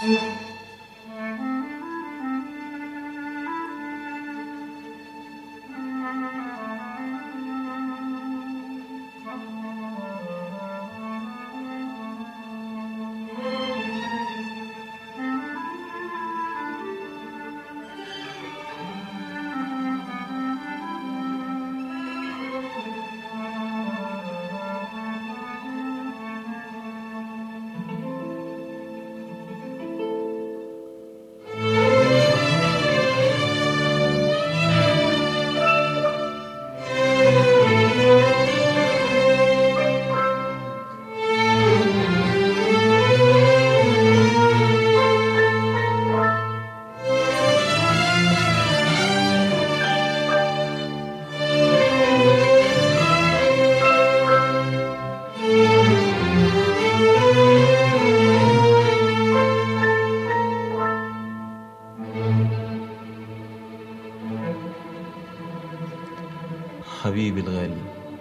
حبيبي الغالي،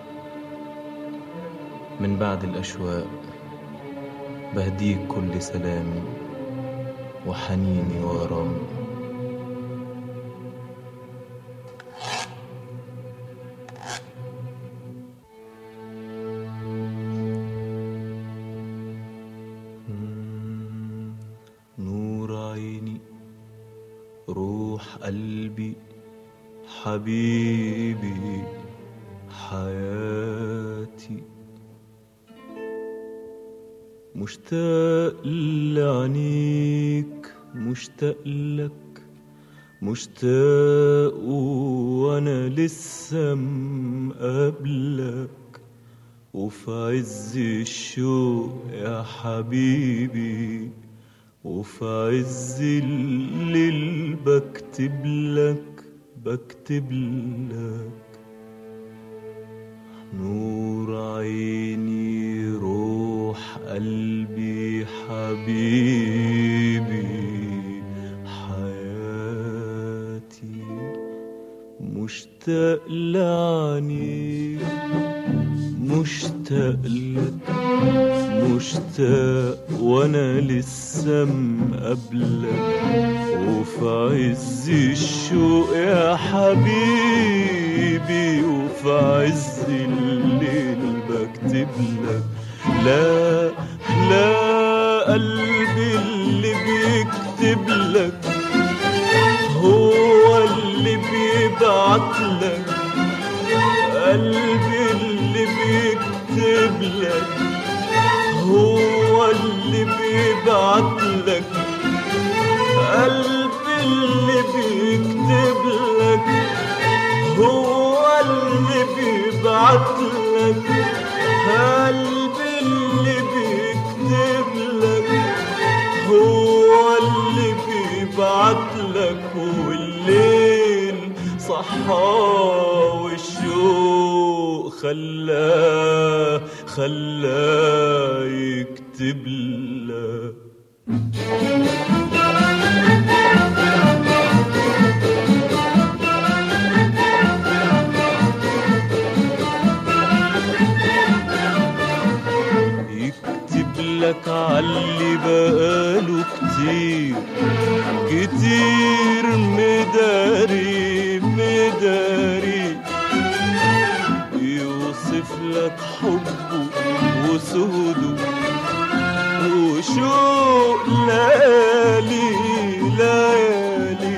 من بعد الأشواق بهديك كل سلامي وحنيني وغرامي. نور عيني، روح قلبي، حبيبي، حياتي، مشتاق لعينيك، مشتاق لك، مشتاق وانا لسه مقابلك، وفي عز الشوق يا حبيبي، وفي عز الليل بكتب لك، بكتب لك. نور عيني، روح قلبي، حبيبي، حياتي، مشتاق لعينيك، مشتاق لك، مشتاق وانا لسه مقابلك، وفي عز الشوق يا حبيبي، وفي عز الليل بكتب لك. لا لا، قلبي اللي بيكتب لك هو اللي بيبعت لك، قلبي اللي بيكتب لك هو اللي بيبعت لك، قلبي اللي بيكتب لك هو اللي بيبعت لك، قلبي اللي بيكتب لك هو اللي بيبعت لك. والليل صحى والشوق خلاه يكتب لك. يكتب لك عاللي بقاله كتير كتير مداري مداري، يوصف لك حبه وسهده وشوق ليالي ليالي،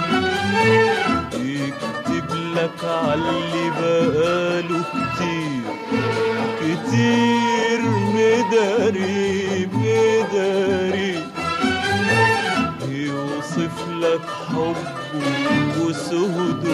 يكتب لك عاللي بقاله كتير كتير مداري مداري، يوصف لك حبه وسهده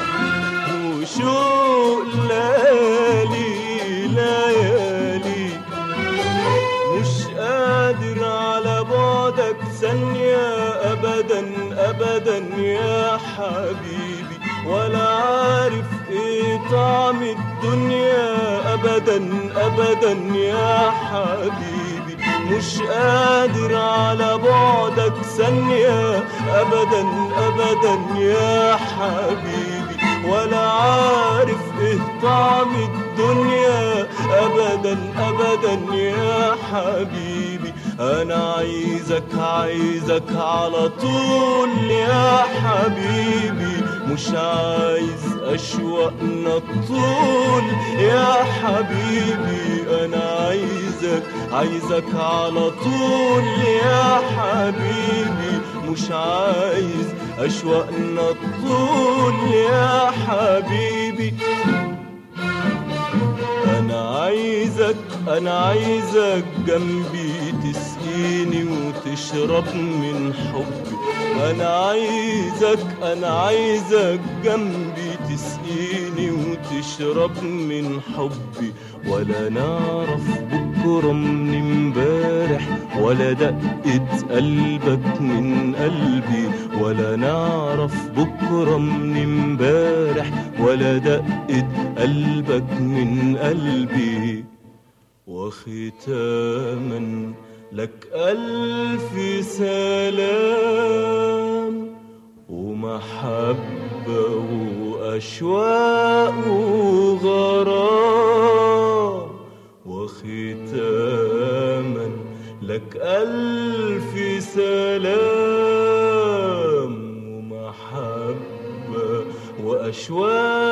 وشوق ليالي ليالي، مش قادر على بعدك ثانية أبدا أبدا يا حبيبي، ولا عارف ايه طعم الدنيا أبدا أبدا يا حبيبي، مش قادر على بعدك ثانية أبدا أبدا يا حبيبي، ولا عارف ايه طعم الدنيا أبدا أبدا يا حبيبي، أنا عايزك على طول يا حبيبي، مش عايز أشواقنا الطول يا حبيبي. أنا عايزك على طول يا حبيبي، مش عايز أشواقنا الطول يا حبيبي. أنا عايزك جنبي تسقيني وتشرب من حبي. أنا عايزك جنبي تسقيني وتشرب من حبي. ولا نعرف بكرة من امبارح، ولا دقة قلبك من قلبي. ولا نعرف بكرة من امبارح، ولا دقة قلبك من قلبي. وختاما لك ألف سلام، ومحبة وأشواق وغرام. وختاما لك ألف سلام، ومحبة وأشواق